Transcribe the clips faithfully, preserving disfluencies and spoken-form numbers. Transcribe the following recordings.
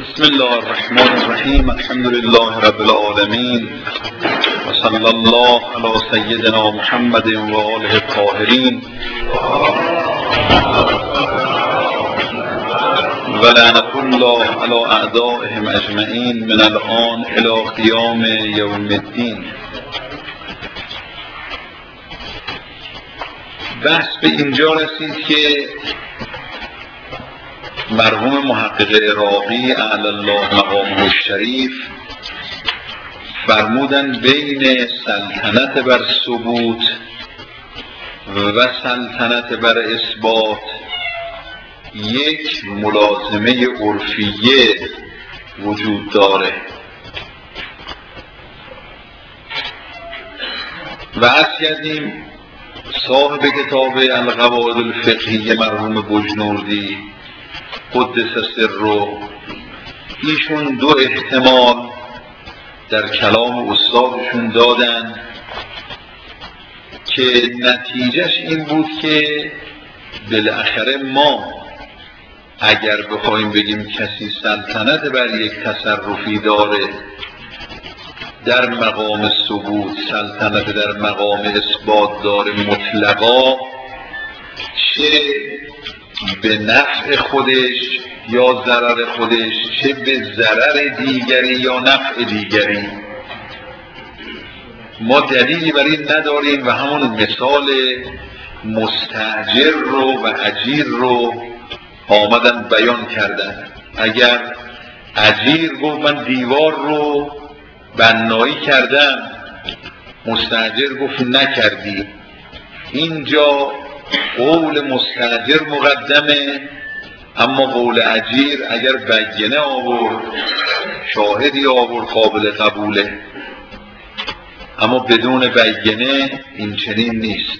بسم الله الرحمن الرحیم. الحمد لله رب العالمین و صلی الله علی سیدنا محمد و آله الطاهرین و لعنة الله علی اعدائهم اجمعین من الآن الی قیام یوم الدین. بحث به اینجا رسید که مرحوم محقق عراقی اعلی الله مقامه الشریف فرمودن بین سلطنت بر ثبوت و سلطنت بر اثبات یک ملازمه عرفیه وجود داره و عرض کردیم صاحب کتاب القواعد الفقهیه مرحوم بجنوردی قدس سره ایشون دو احتمال در کلام استادشون دادن که نتیجهش این بود که بالاخره ما اگر بخوایم بگیم کسی سلطنت بر یک تصرفی داره در مقام ثبوت، سلطنت در مقام اثبات داره مطلقا، چه به نفع خودش یا ضرر خودش، چه به ضرر دیگری یا نفع دیگری، ما دلیلی برای این نداریم و همون مثال مستاجر رو و اجیر رو آمدن بیان کردن. اگر اجیر گفت من دیوار رو بنایی کردم، مستاجر گفت نکردی، اینجا قول مستاجر مقدمه، اما قول اجیر اگر بینه آورد، شاهدی آورد، قابل قبوله، اما بدون بینه این چنین نیست.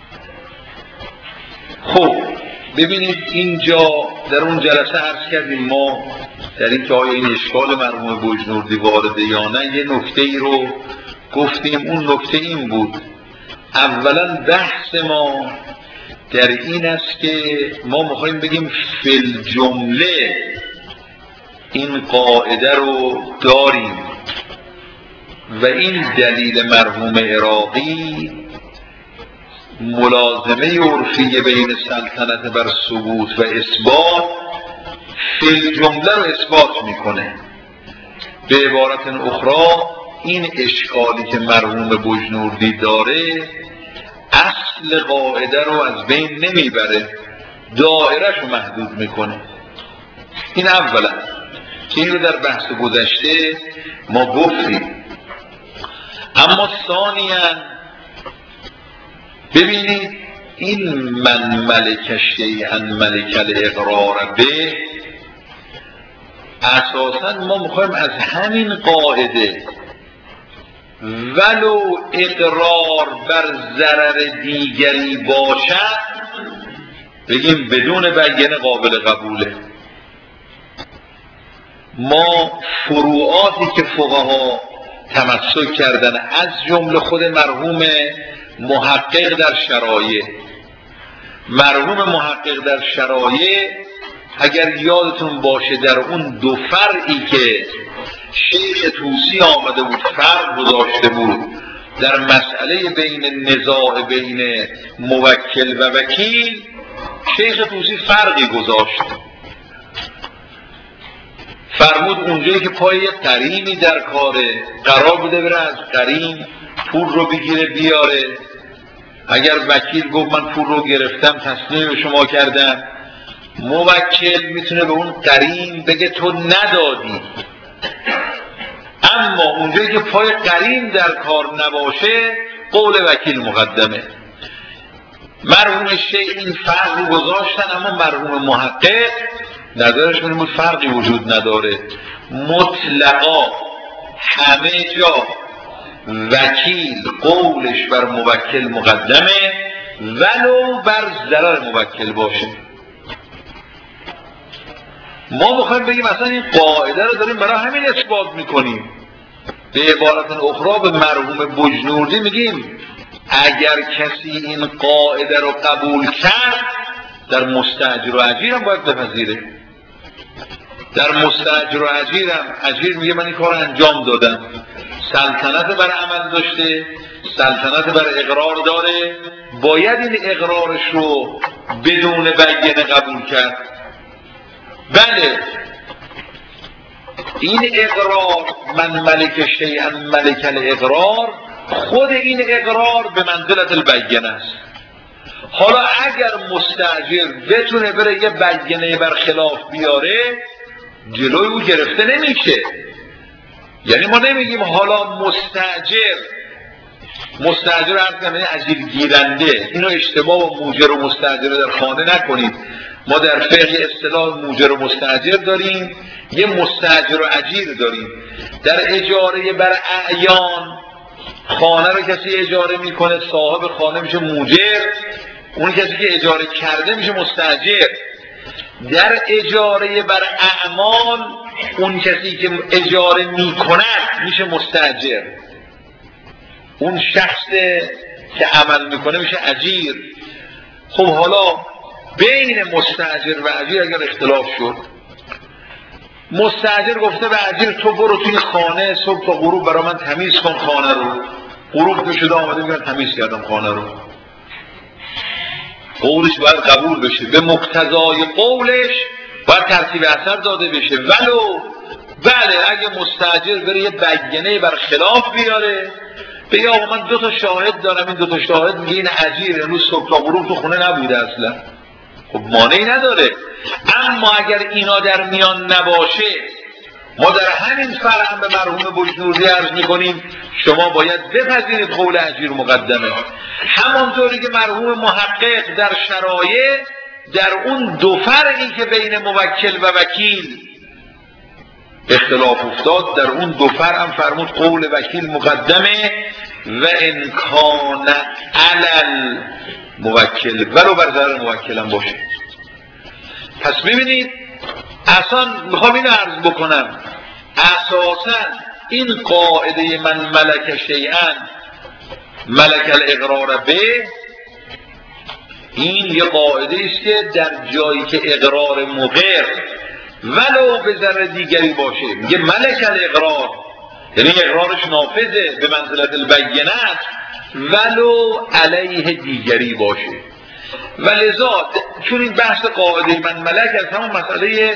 خب ببینید اینجا در اون جلسه عرض کردیم ما در این که آیا این اشکال مرحوم بجنوردی وارده یا نه، یه نکته ای رو گفتیم. اون نکته این بود، اولا بحث ما در این است که ما میخوایم بگیم فی الجمله این قاعده رو داریم و این دلیل مرحوم عراقی ملازمه عرفی بین سلطنت بر ثبوت و اثبات فی الجمله رو اثبات میکنه. به عبارت اخرى این اشکالی که مرحوم بجنوردی داره اصل قاعده رو از بین نمیبره، دایره‌ش رو محدود میکنه. این اولا که این رو در بحث گذشته ما گفتیم. اما ثانیاً ببینید این من ملک شیئا ملک الاقرار به، اساساً ما میخوایم از همین قاعده ولو اقرار بر ضرر دیگری باشد بگیم بدون بینه قابل قبوله. ما فروعاتی که فقها تمسک کردن از جمله خود مرحوم محقق در شرایع، مرحوم محقق در شرایع اگر یادتون باشه در اون دو فرعی که شیخ طوسی آمده بود فرق گذاشته بود در مسئله بین نزاع بین موکل و وکیل، شیخ طوسی فرقی گذاشت. فرمود اونجایی که پای قرینی در کاره قرار بوده بره از قرین پول رو بگیره بیاره، اگر وکیل گفت من پول رو گرفتم تسلیم به شما کردم، موکل میتونه به اون قرین بگه تو ندادی. اما اونجایی که پای قرین در کار نباشه قول وکیل مقدمه. مرحوم شیخ این فرق رو گذاشتن، اما مرحوم محقق نظرش این بود فرقی وجود نداره، مطلقا همه جا وکیل قولش بر موکل مقدمه ولو بر ضرر موکل باشه. ما میخوایم بگیم اصلا این قاعده رو داریم برای همین اثبات میکنیم. به عبارت اخرى به مرحوم بجنوردی میگیم اگر کسی این قاعده رو قبول کرد در مستاجر و اجیر هم باید بپذیره. در مستأجر و اجیرم اجیر میگه من این کار انجام دادم، سلطنت بر عمل داشته، سلطنت بر اقرار داره، باید این اقرارش رو بدون بیانه قبول کرد. بله این اقرار من ملک شیئا ملک الاقرار، خود این اقرار به منزلت البینه است. حالا اگر مستأجر بتونه بره یه بیانه بر خلاف بیاره جلوی او گرفته نمیشه. یعنی ما نمیگیم حالا مستأجر مستأجر عرض کنم یعنی اجیر گیرنده، اینو اشتباه و موجر و مستأجر در خانه نکنید. ما در فقه اصطلاح موجر و مستأجر داریم، یه مستأجر و اجیر داریم. در اجاره بر اعیان خانه رو کسی اجاره میکنه صاحب خانه میشه موجر، اون کسی که اجاره کرده میشه مستأجر. در اجاره بر اعمال اون کسی که اجاره میکند میشه مستأجر، اون شخص که عمل میکنه میشه اجیر. خب حالا بین مستأجر و اجیر اگر اختلاف شد، مستأجر گفته به اجیر تو برو توی خانه صبح تا غروب برای من تمیز کن خانه رو، غروب که شده آمده میگن تمیز کردم خانه رو، قولش باید قبول بشه، به مقتضای قولش باید ترتیب اثر داده بشه. ولو بله اگه مستأجر بره یه بیانه بر خلاف بیاره، بگه آقا من دو تا شاهد دارم، این دو تا شاهد میگه این اجیر امروز صبح تا غروب تو خونه نبوده اصلا، خب مانعی نداره. اما اگر اینا در میان نباشه، ما در همین فرع به مرحوم بجنوردی عرض میکنیم شما باید بپذیرید قول اجیر مقدمه. همانطوری که مرحوم محقق در شرایع در اون دو فرعی که بین موکل و وکیل اختلاف افتاد، در اون دو فرع هم فرمود قول وکیل مقدمه و انکان علل موکل ولو بر ضرر موکل هم باشه. پس ببینید اصلا میخوام اینو عرض بکنم، اساسا این قاعده من ملک شیئا ملک الاقرار به، این یه قاعده است که در جایی که اقرار مقر ولو به ضرر دیگری باشه میگه ملک الاقرار، یعنی اقرارش نافذه به منزلت البینه ولو علیه دیگری باشه. و لذا چون این بحث قاعده من ملک از همون مسئله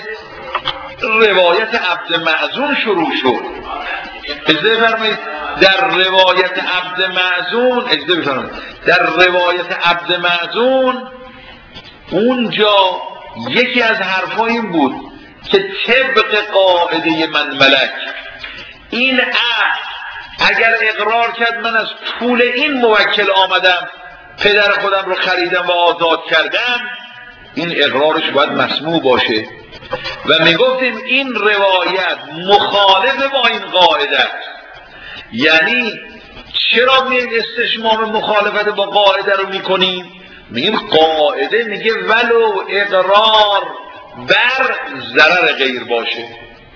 روایت عبد معزون شروع شد، اجازه بفرمایید در روایت عبد معزون اجازه بفرمایید در روایت عبد معزون اونجا یکی از حرفا این بود که طبق قاعده من ملک این عبد اگر اقرار کرد من از پول این موکل آمدم پدر خودم رو خریدم و آزاد کردم، این اقرارش باید مسموع باشه. و میگفتیم این روایت مخالف با این قاعده است. یعنی چرا میگیم استشمام مخالفت با قاعده رو میکنیم؟ میگیم قاعده میگه ولو اقرار بر ضرر غیر باشه.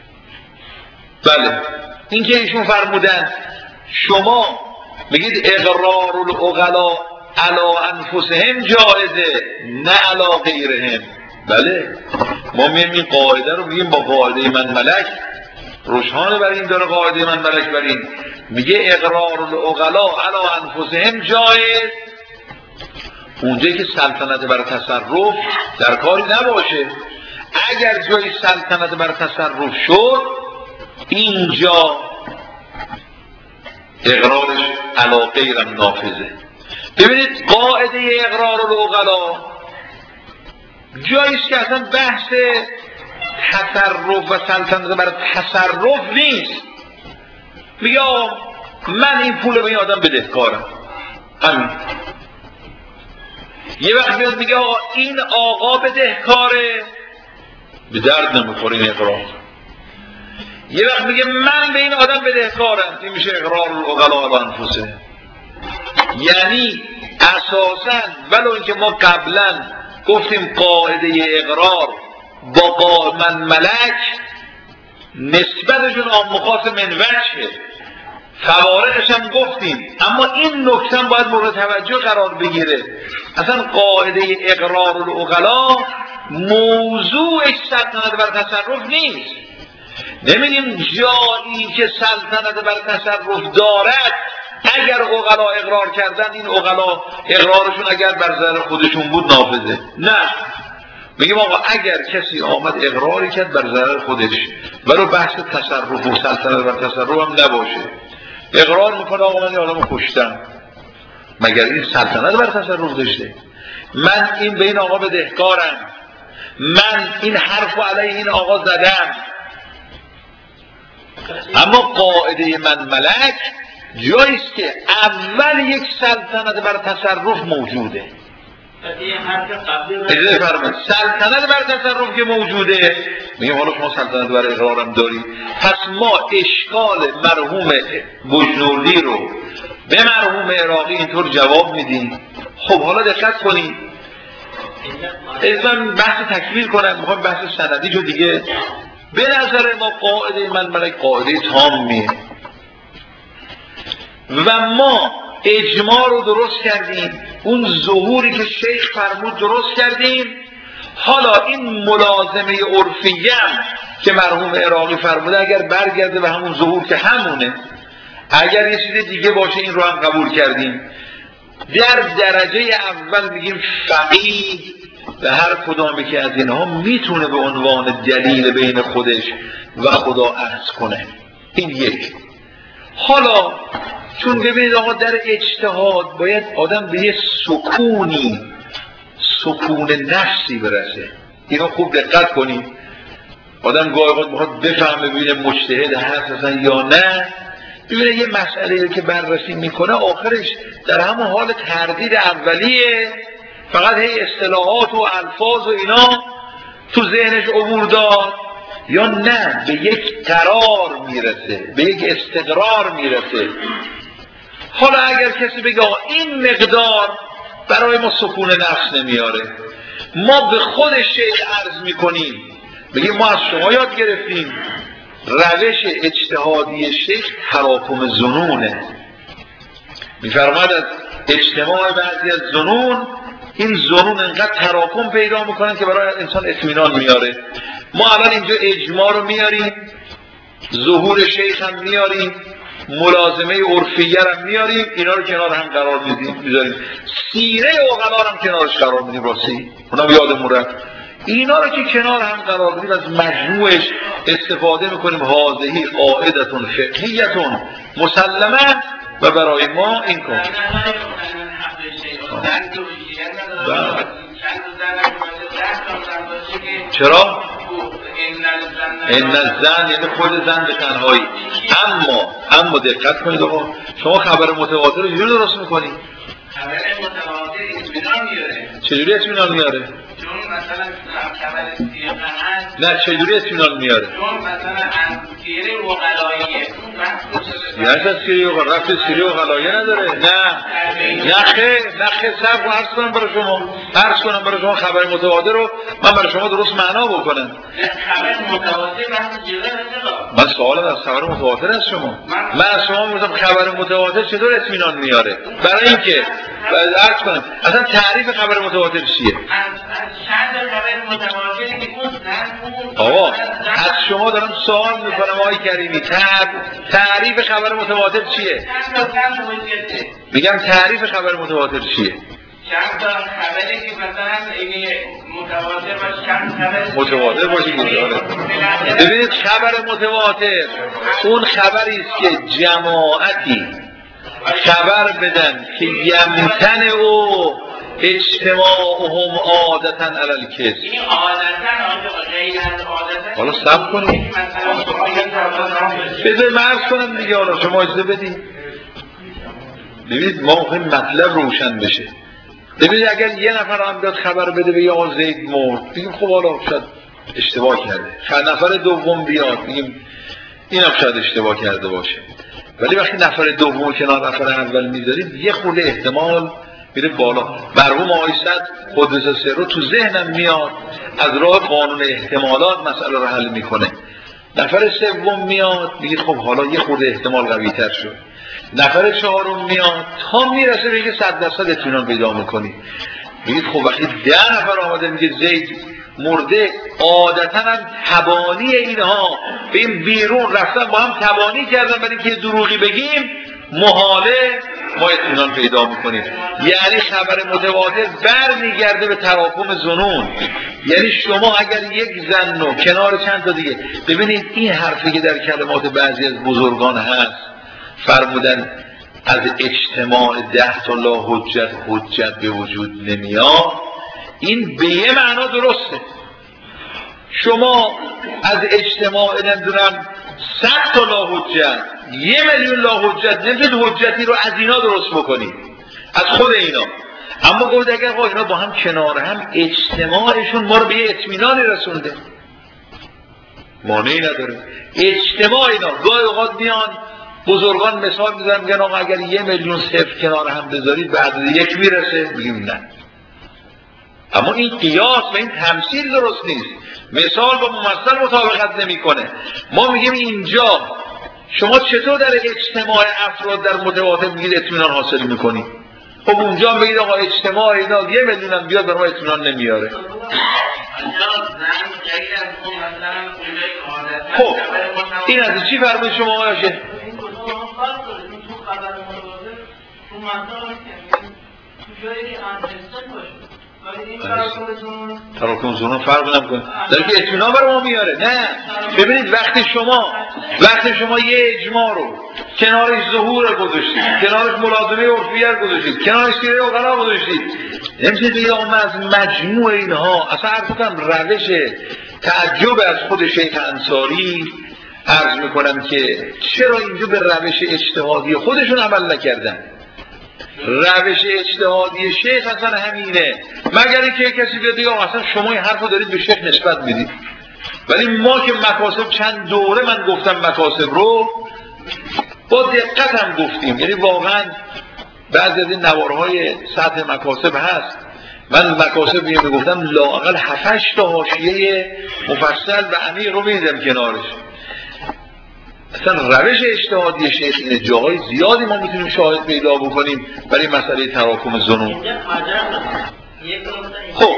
بله این که ایشون فرمودن شما میگید اقرار العقلا علا انفسهم جایزه نه علا غیرهم. بله ما میگیم این قاعده رو میگیم با قاعده من ملک روشانه بر این داره، قاعده من ملک بر این میگه اقرار العقلا علا انفسهم جایز اونجایی که سلطنت بر تصرف در کاری نباشه. اگر جای سلطنت بر تصرف شد اینجا اقرارش علا غیرم نافذه. ببینید قاعده اقرار العقلا جاییست که اصلا بحث تصرف و سلطنت بر تصرف نیست. میگه من این پول به این آدم بدهکارم، همین. یه وقت میاد میگه آقا این آقا بدهکاره، به درد نمیخوره این اقرار. یه وقت میگه من به این آدم بدهکارم، این میشه اقرار العقلا علی انفسهم. یعنی اساسا ولو اینکه ما قبلا گفتیم قاعده اقرار با قاعده من ملک نسبتشون آن مخاص من وجهه، فوارقش هم گفتیم، اما این نکته هم باید مورد توجه قرار بگیره. اصلا قاعده اقرار العقلا موضوعش سلطنت بر تصرف نیست. نمیگیم جایی که سلطنت بر تصرف دارد اگر عقلا اقرار کردن این عقلا اقرارشون اگر بر ضرر خودشون بود نافذه. نه، میگیم آقا اگر کسی آمد اقراری کرد بر ضرر خودش ولو بحث تصرف و سلطنت بر تصرف هم نباشه، اقرار میکنه آقا من این آدمو کشتم، مگر این سلطنت بر تصرف داشته؟ من این به این آقا بدهکارم، من این حرفو علیه این آقا زدم. اما قاعده من ملک جاییست که اول یک سلطنت بر تصرف موجوده. اجازه فرمایید سلطنت بر تصرف که موجوده، میگم حالا شما سلطنت بر اقرارم داری، پس ما اشکال مرحوم بجنوردی رو به مرحوم عراقی اینطور جواب میدیم. خب حالا دقت کنید، از من بحث تکمیل کنم، میخوام بحث سندی جو دیگه. به نظر ما قاعده من ملک قاعده تامیه و ما اجماع رو درست کردیم، اون ظهوری که شیخ فرمود درست کردیم. حالا این ملازمه عرفیه که مرحوم عراقی فرموده اگر برگرده به همون ظهور که همونه، اگر یه چیز دیگه باشه این رو هم قبول کردیم. در درجه اول میگیم فقیه به هر کدامی که از اینها میتونه به عنوان دلیل بین خودش و خدا عرض کنه. این یک. حالا چون ببینید آقا در اجتهاد باید آدم به یه سکونی سکون نفسی برسه. اینو خوب دقت کنید. آدم گاهی اوقات میخواد بفهمه ببینه مجتهد هست اصلا یا نه، ببینه یه مسئله که بررسی میکنه آخرش در همون حال تردید اولیه، فقط هی اصطلاحات و الفاظ و اینا تو ذهنش عبور داد، یا نه به یک قرار میرسه، به یک استقرار میرسه. حالا اگر کسی بگه این مقدار برای ما سکون نفس نمیاره، ما به خود شیخ عرض میکنیم، بگیم ما از شما یاد گرفتیم روش اجتهادی شیخ تراکم ظنونه. میفرماید از اجتماع بعضی از ظنون، این ظنون انقدر تراکم پیدا میکنن که برای انسان اطمینان میاره. ما الان اینجا اجماع رو میاریم، ظهور شیخ هم میاریم، ملازمه عرفیه هم میاریم، اینا رو کنار هم قرار میدیم، میذاریم سیره عقلا هم کنارش قرار میدیم. راستی اونم یادمون رفت، اینا رو که کنار هم قرار میدیم از مجموعش استفاده میکنیم. هذه قاعدتون فقهیتون مسلمه و برای ما این کار. چرا؟ این الزن یعنی خود زن به تنهایی. اما اما دقت کنید آقا، شما خبر متواتر رو چجوری درست میکنید؟ خبر متواتر اطمینان میاره. چجوری اطمینان میاره؟ چون مثلا خبر سیره هست. نه چجوری اطمینان میاره؟ چون مثلا از سیره وقلاییه. یعنی از سیره وقلاییه، رفت سیره وقلاییه نداره؟ نه نه خیر، نه خیر، صبر و عرض کنم برای شما، عرض کنم برای شما خبر متواتر رو من برای شما درست معنا بکنم. خبر متواتر بحث جدا نمیشه. من سوالم از خبر متواتر از شما. من از شما میگم خبر متواتر چطور اطمینان میاره؟ برای اینکه عرض کنم اصلا تعریف خبر متواتر چیه؟ چند خبر متواتری که اون زن آقا از شما دارم سوال میکنم آقای کریمی، تعریف خبر متواتر چیه؟ میگم تعریف خبر متواتر چیه؟ چند تا خبری که مثلا این متواتر باشه، چند خبر متواتر باشه گذاره. ببینید خبر متواتر اون خبری است که جماعتی خبر بدن که یمتن او اجتماعهم عادتاً علی الکذب. این عادتاً غیر از عادتاً. حالا صبر کنید، بذار مرز کنم دیگه، حالا شما اجازه بدید. ببینید ما ممکن مطلب روشن بشه. ببینید اگر یه نفر هم بیاد خبر بده به آقا زید مرد، بگیم خب حالا شاید اشتباه کرده. نفر دوم بیاد بگیم اینم شاید اشتباه کرده باشه. ولی وقتی نفر دوم کنار نفر اول میذارید یه خورده احتمال میره بالا. مرحوم آقای صد قدس سره تو ذهنم میاد از راه قانون احتمالات مسئله رو حل میکنه. نفر سوم میاد میگه خب حالا یه خورده احتمال قوی تر شد. نفر چهارم میاد تا میرسه بگه صد درصد اطمینان پیدا میکنی. میگید خب وقتی ده نفر آمده میگه زید مرده عادتا هم تبانی اینها به این بیرون رفتن با هم تبانی کردن برای اینکه دروغی بگیم محاله ما اطمینان پیدا میکنیم. یعنی خبر متواتر برمیگرده به تراکم ظنون. یعنی شما اگر یک ظن و کنار چند تا دیگه، ببینید این حرفی که در کلمات بعضی از بزرگان هست فرمودن از اجتماع ده تا لا حجت حجت به وجود نمیاد، این به یه معنا درسته. شما از اجتماع نمیدونم صد تا لا حجت، یه میلیون لا حجت نمیتونید حجتی رو از اینا درست بکنید، از خود اینا. اما گفت اگر آقا اینا با هم کنار هم اجتماعشون ما رو به یه اطمینانی رسونده، مانعی نداره. اجتماع اینا گاهی اوقات میان بزرگان مثال میزنن میگن آقا اگر یه میلیون صفر کنار هم بذارید بعد یک میرسه، میگیم نه. اما این قیاس و این تمثیل درست نیست، مثال با ممثل مطابقت نمیکنه. ما میگیم اینجا شما چطور در اجتماع افراد در متواتر میگید اطمینان حاصل میکنید؟ خب اونجا هم بگید آقا اجتماع اینا یه میلیون هم بیاد برای ما اطمینان نمیاره. خب این از چی فرمود شما باشه؟ تراکم ظنون فرق نمیکنه، داره که اطمینان برای ما میاره. نه ببینید وقتی شما وقتی شما یه اجماع رو کنارش ظهور گذاشتید، کنارش ملازمه عرفیه گذاشتید، کنارش سیره عقلا گذاشتید، نمیشه دیگه اون از مجموع اینها اصلا عرض کنم روش تعجب از خود شیخ انصاری عرض میکنم که چرا اینجا به روش اجتهادی خودشون عمل نکردن. روش اجتهادی شیخ اصلا همینه، مگر اینکه کسی بیاد دیگه اصلا شما این حرفو دارید به شیخ نسبت میدید. ولی ما که مکاسب چند دوره من گفتم مکاسب رو با دقت هم گفتیم، یعنی واقعا بعضی از این نوارهای سطح مکاسب هست، من مکاسب میگفتم لااقل هفتش تا حاشیه مفصل و عمیق رو میدم کنارش. اصلا روش اجتهادی شیخ اینه، جاهای زیادی ما میتونیم شاهد پیدا بکنیم برای مسئله تراکم ظنون. خب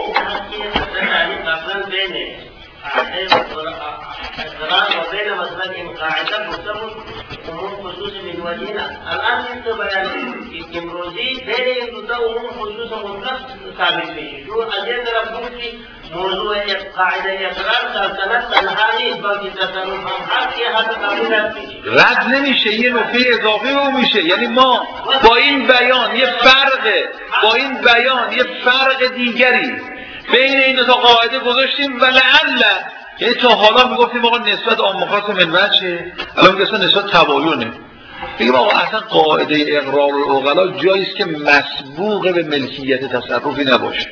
الان این تو بیان امروزی بین این دو تا عموم خصوص مطلق ثابت میشه. تو از این طرف بود که موضوع قاعده اقرار سلطنت تنها نیست بلکه تصرف هم هست که حتی قبول نمیشه، رد نمیشه، یه نکته اضافی به میشه. یعنی ما با این بیان یه فرقه با این بیان یه فرق دیگری بین این دو تا قاعده گذاشتیم و لعل یعنی تا حالا میگفتیم آقا نسبت عام خاص منوچه، الان میگه نسبت تباینه. بگیم آقا اصلا قاعده اقرار العقلا جاییست که مسبوق به ملکیت تصرفی نباشه.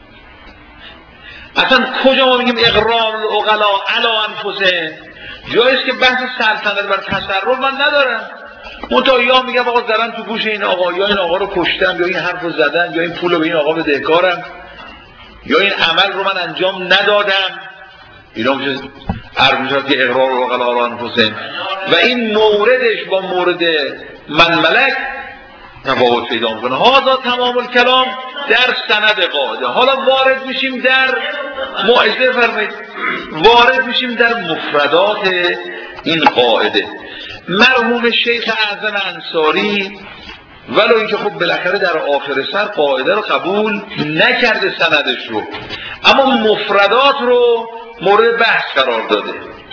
اصلا کجا ما میگیم اقرار العقلا علی انفسهم؟ جاییست که بحث سلطنت بر تصرف من ندارم. منتها یا میگم آقا زدن تو گوش این آقا، یا این آقا رو کشتم، یا این حرف رو زدم، یا این پول رو به این آقا بدهکارم، یا این عمل رو من انجام ندادم. اینا میشه عرض میشه که اقرار العقلا علی انفسهم و این موردش با مورد من ملک تفاوت پیدا میکنه. هذا تمام الکلام در سند قاعده. حالا وارد میشیم در موعظه فرمایید، وارد میشیم در مفردات این قاعده. مرحوم شیخ اعظم انصاری ولو اینکه خب بالاخره در آخر سر قاعده رو قبول نکرده سندش رو، اما مفردات رو مورد بحث قرار داده.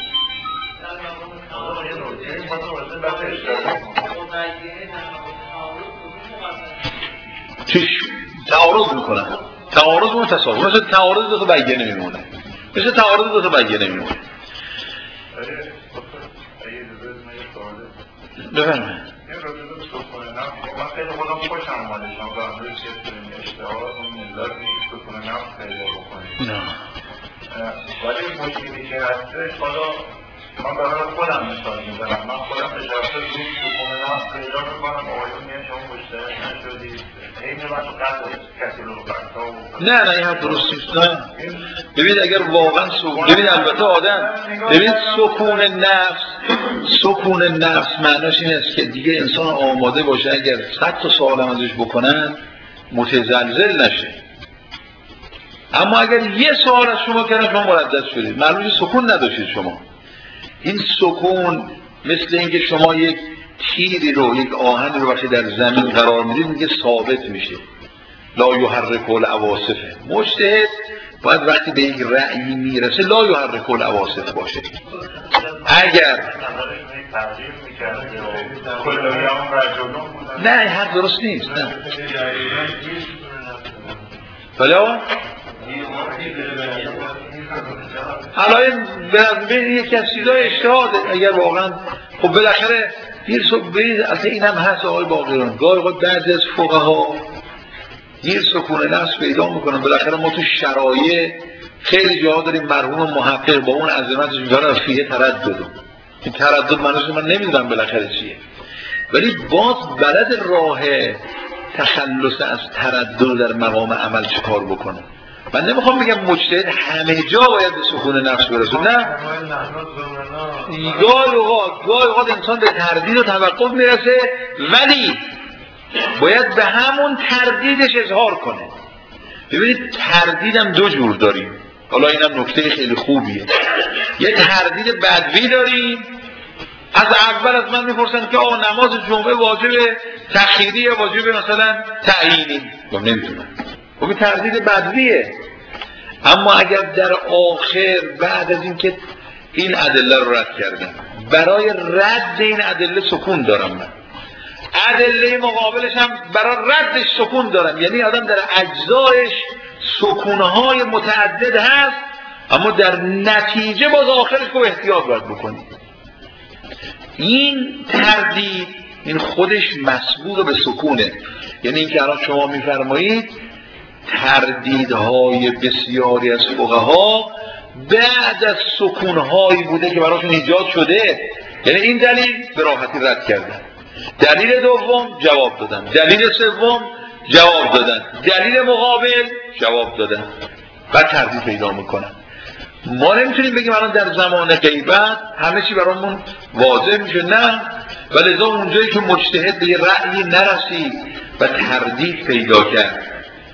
چیش تعارض میکنن، تعارض متصاوی، مثل تعارض دو تا بیانیه نمیمونه، مثل تعارض دو تا بیانیه نمیمونه. بفرمایید. من خیلی خودم خوشم اومده شما در روی چیز اشتهار اون ملت نیست که کنه نفس پیدا بکنید. نه ولی مشکلی که هستش حالا من برای خودم مثال میزنم. من خودم اجازه روی سکون نفس پیدا میکنم. آقایون میان شما مشترک نشدید این من تو قدر کسی رو برتا و نه نه این هم درست نیست. نه ببینید اگر واقعا سکون، ببینید البته آدم ببینید سکون نفس، سکون نفس معناش این است که دیگه انسان آماده باشه اگر صد تا سوال هم ازش بکنن متزلزل نشه. اما اگر یه سوال از شما کردن شما مردد شدید، معلومه سکون نداشتید شما. این سکون مثل اینکه شما یک تیری رو، یک آهن رو وقتی در زمین قرار میدید میگه ثابت میشه، لا یحرک العواصف. مجتهد باید وقتی به یک رأیی میرسه لا یحرک العواصف باشه. اگر نه این حرف درست نیست، نه بلا حالا این به یکی از چیزای اجتهاده. اگر واقعا خب بالاخره دیر صبح اصلا این هم هست آقای باقران، گاهی اوقات بعضی از فقها دیر سکون نفس پیدا میکنن. بالاخره ما تو شرایع خیلی جاها داریم مرحوم محقق با اون عظمتش میذاره فیه تردد. این تردد معنیش من نمیدونم بالاخره چیه، ولی باز بلد راه تخلص از تردد در مقام عمل چه کار بکنه. من نمیخوام بگم مجتهد همه جا باید به سکون نفس برسه، نه، گاهی اوقات گاهی اوقات انسان به تردید و توقف میرسه، ولی باید به همون تردیدش اظهار کنه. ببینید تردیدم دو جور داریم، حالا اینم نکته خیلی خوبیه. یه تردید بدوی داریم، از اول از من میپرسن که آقا نماز جمعه واجب تأخیری یا واجب مثلا تعیینی؟ من نمیتونم. خب این تردید بدویه. اما اگر در آخر بعد از اینکه این ادله رو رد کردم، برای رد این ادله سکون دارم، من ادله مقابلش هم برای ردش سکون دارم، یعنی آدم در اجزایش سکونهای متعدد هست، اما در نتیجه باز آخرش کو احتیاط باید بکنید. این تردید این خودش مسبوق به سکونه. یعنی اینکه الان شما میفرمایید تردیدهای بسیاری از فقها بعد از سکونهایی بوده که براشون ایجاد شده، یعنی این دلیل به راحتی رد کردن، دلیل دوم جواب دادن، دلیل سوم جواب دادن، دلیل مقابل جواب دادن و تردید پیدا میکنن. ما نمیتونیم بگیم الان در زمان غیبت همه چی برامون واضح میشه، نه، ولذا اونجایی که مجتهد به یه رأیی نرسید و تردید پیدا کرد،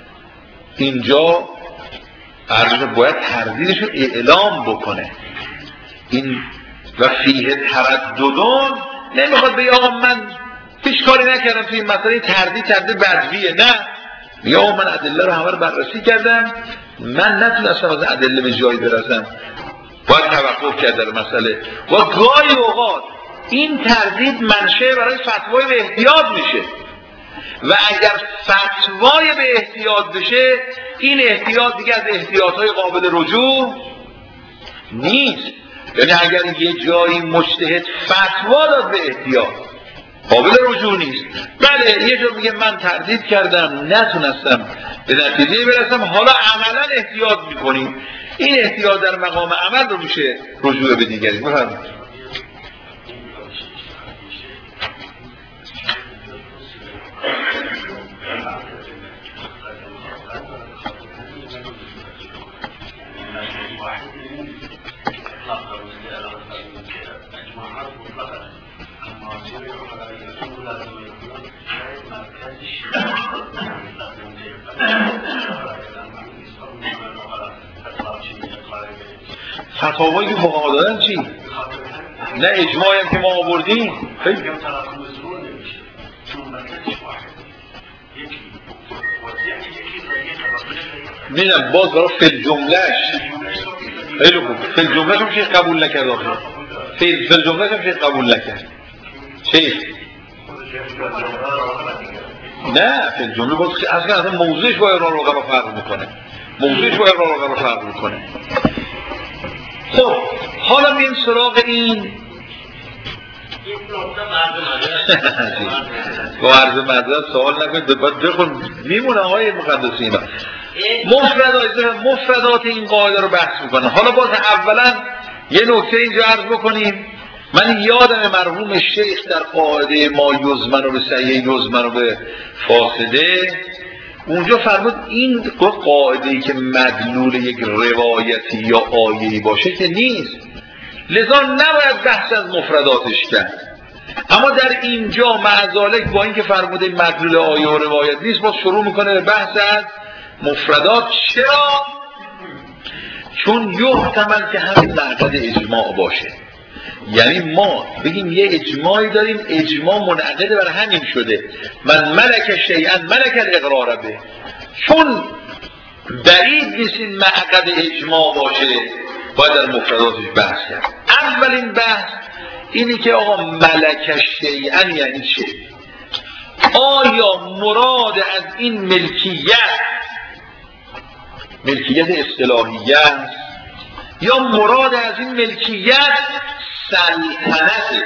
اینجا عرض باید تردیدش رو اعلام بکنه. این و فیه ترددون نمیخواد بگه آقا من هیچ کاری نکردم توی این مسئله، تردید تردید بدویه، نه، یا من ادله رو همه رو بررسی کردم، من نتونستم از ادله به جایی برسم، باید توقف کرد در مسئله. و گاهی اوقات این تردید منشأ برای فتوای به احتیاط میشه و اگر فتوای به احتیاط بشه، این احتیاط دیگه از احتیاطهای قابل رجوع نیست. یعنی اگر یه جایی مجتهد فتوا داد به احتیاط، قابل رجوع نیست. بله یه جا میگه من تردید کردم نتونستم به نتیجه برسم، حالا عملا احتیاط میکنیم، این احتیاط در مقام عمل رو میشه رجوع به دیگری. بفرمایید. فتاوایی که فقها دادن چی؟ نه اجماعی هم که ما آوردیم. خیلی میدم باز برای فیل جملهش خیلی خوب، فیل جملهش هم شیخ قبول نکرد آخر، فیل فیل جملهش هم شیخ قبول نکرد. شیخ نه فیل جمله باز اصلا اصلا موضوعش با اقرار القبا فرق میکنه، موضوعش با اقرار القبا فرق میکنه. خب حالا میریم سراغ این با عرض معذرت سوال نکنید، باید بخون میمونه آقای مقدسی. اینا مفردات مفردات این قاعده رو بحث میکنه. حالا باز اولا یه نکته اینجا عرض بکنیم. من یادم مرحوم شیخ در قاعده ما یزمن و به صحیح یزمن و به فاسده اونجا فرمود این قاعده‌ای که مدلول یک روایتی یا آیه‌ای باشه که نیست، لذا نباید بحث از مفرداتش کرد. اما در اینجا معذالک با اینکه فرموده مدلول آیه و روایت نیست، باز شروع میکنه به بحث از مفردات. چرا؟ چون یحتمل که همین معقد اجماع باشه، یعنی ما بگیم یه اجماعی داریم، اجماع منعقد بر همین شده من ملک شیئا ملک الاقرار به، چون بعید نیست این معقد اجماع باشه باید در مفرداتش بحث کرد. اولین بحث اینی که آقا ملک شیئا یعنی چه؟ آیا مراد از این ملکیت ملکیت اصطلاحیه یا مراد از این ملکیت سلطنته؟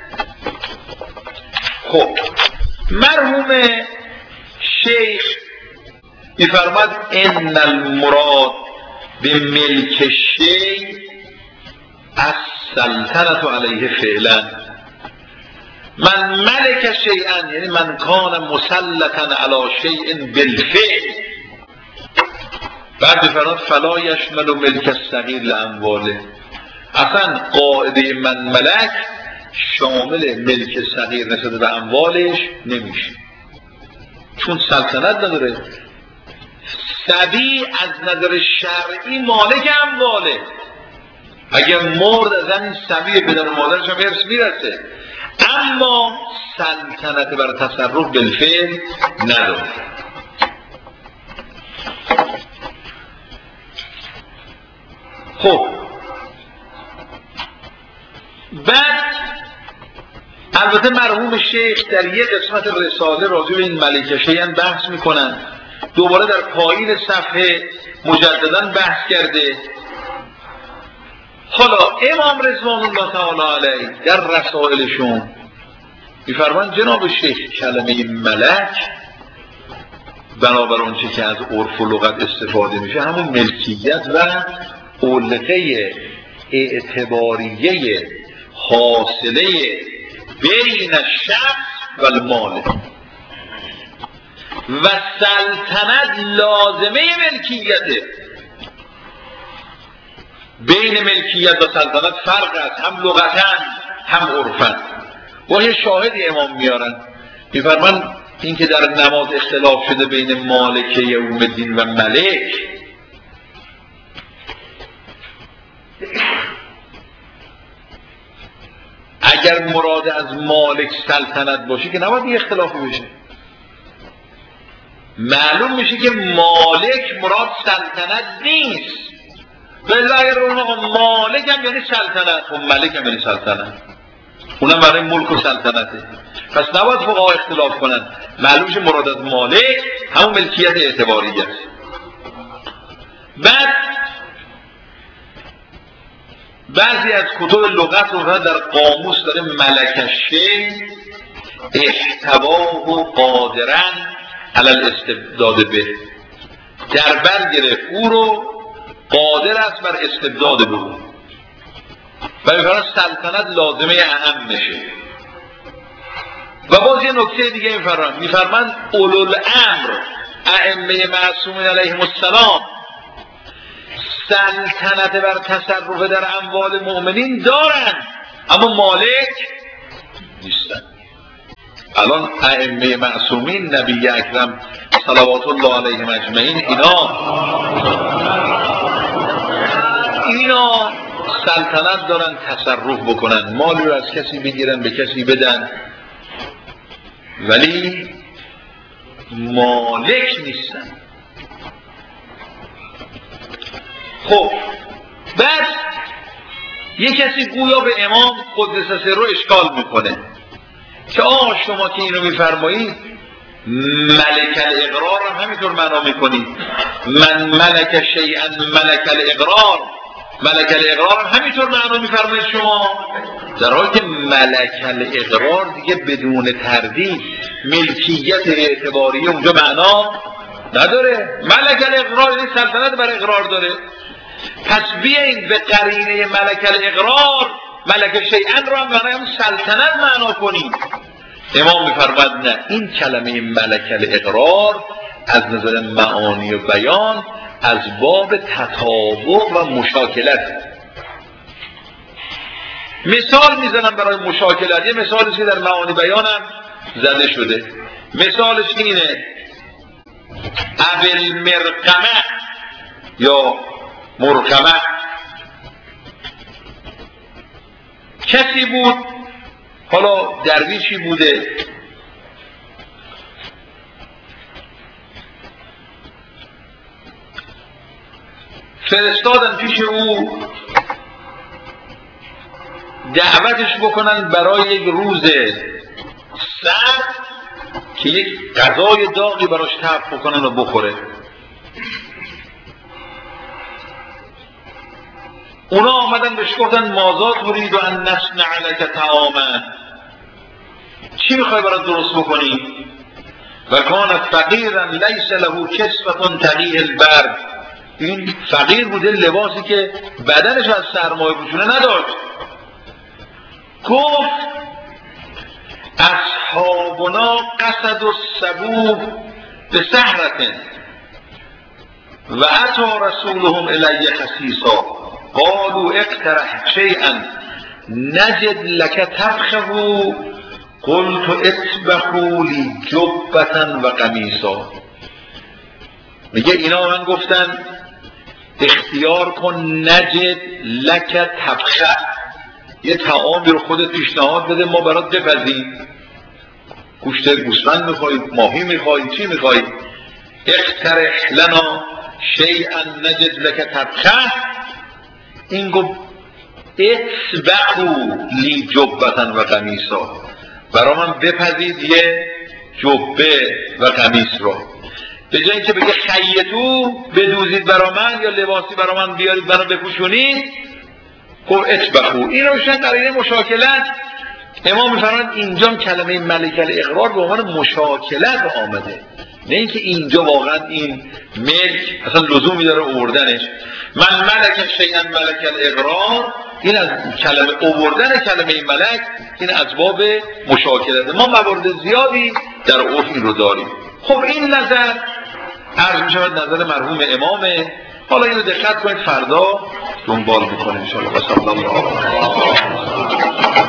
خب مرحوم شیخ می‌فرماد ان المراد به ملک شیء السلطنة علیه فعلا، من ملک شیئا یعنی من کان مسلطا علی شیء بالفعل. بعد فراد فلا یشمل ملک الصغیر لامواله، اصلا قاعده من ملک شامل ملک صغیر نسبت به اموالش نمیشه، چون سلطنت نداره. صبی از نظر شرعی مالک امواله، اگر مرد از این صبی بدن مادرش هم ارث میرسه، اما سلطنت بر تصرف بالفعل نداره. خب بعد البته مرحوم شیخ در یک قسمت رساله راجع به این ملک شیئا بحث میکنن، دوباره در پایین صفحه مجددا بحث کرده. حالا امام رضوان الله تعالی علیه در رسائلشون میفرمان جناب شیخ کلمه ملک بنابر اونچه که از عرف و لغت استفاده میشه همون ملکیت و علقه اعتباریه حاصله بین شخص و المال و سلطنت لازمه ملکیته. بین ملکیت و سلطنت فرق است، هم لغتاً هم عرفاً. و یه شاهدی امام میارن میفرمان این که در نماز اختلاف شده بین مالک یوم الدین و ملک، اگر مراد از مالک سلطنت باشه که نباید یه اختلافی بشه. معلوم میشه که مالک مراد سلطنت نیست، ولی اگر اون مالک هم یعنی سلطنت و ملک هم یعنی سلطنت، اونم برای ملک و سلطنته. پس نباید فقها اختلاف کنن، معلوم میشه مراد از مالک همون ملکیت اعتباریه است. بعد بعضی از کتب لغت رو در قاموس داره ملک شیء احتواه و قادرن علی الاستبداد به، در بر گرفت او رو قادر است بر استبداد به او. و میفرماید سلطنت لازمه اهم میشه. و باز یه نکته دیگه میفرماید میفرماید اولوالامر ائمه معصومین علیهم السلام سلطنت بر تصرف در اموال مؤمنین دارن اما مالک نیستن. الان ائمه معصومین نبی اکرم صلوات الله علیهم اجمعین اینا اینا سلطنت دارن تصرف بکنن، مالی رو از کسی بگیرن به کسی بدن، ولی مالک نیستن. خب بعد یک کسی گویا به امام قدس سره اشکال میکنه که آه شما که اینو میفرمایید ملک الاقرار هم همینطور معنا میکنید، من ملک شیئا ملک الاقرار، ملک الاقرار هم همینطور معنا میفرمایید شما، در حالی که ملک الاقرار دیگه بدون تردید ملکیت اعتباری اونجا معنا نداره. ملک الاقرار یعنی سلطنت بر اقرار داره. پس بیایید به قرینه ملک الاقرار ملک شیئا رو هم معنی هم سلطنت معنا کنید. امام میفرماید نه، این کلمه ملک الاقرار از نظر معانی و بیان از باب تطابق و مشاکلت. مثال میزنم برای مشاکلت، یه مثالی که در معانی بیانم زده شده. مثالش اینه، ابل مرقمه یا مرقمه کسی بود، حالا درویشی بوده، فرستادن پیش او دعوتش بکنن برای یک روز سرد که یک غذای داغی براش طبخ بکنن و بخوره. اونا آمدن بهش گفتن ماذا تريد ان نصنع لك طعاما، چی میخوای برات درست بکنی؟ و کان فقیرا لیس له کسوة تقیه البرد، این فقیر بوده، لباسی که بدنش از سرمایه پوشونه نداشت. گفت اصحابنا قصد الصبوح به سحرة و اتى رسولهم الی خسیسا قالوا اقترح شیئا نجد لك تبخه قلت اطبخوا لی جبة و قمیصا. میگه اینا من گفتن اختیار کن نجد لک تبخه، یه طعامی رو خودت پیشنهاد بده ما برات بپزیم، گوشت گوسفند میخوایی، ماهی میخوایی، چی میخوایی؟ اقترح لنا شیئا نجد لک تبخه. این گفت اطبخوا لی جبة و قمیصا، برا من بپزید یه جبه و قمیص رو. به جای اینکه بگه خیتو بدوزید برا من یا لباسی برا من بیارید برا بپوشونید، گفت اطبخوا. این روشن قرینه مشاکلت. امام میفرمایند اینجا کلمه ملک الاقرار به عنوان مشاکلت آمده، نه اینکه اینجا واقعا این ملک اصلا لزومی داره آوردنش. من ملک شیئا ملک الاقرار، این از کلمه آوردن کلمه این ملک این اسباب مشاکلت. ما موارد زیادی در عرف این رو داریم. خب این نظر عرض می شود نظر مرحوم امامه. حالا اینو دقت کنید فردا دنبال بکنید ان شاء الله.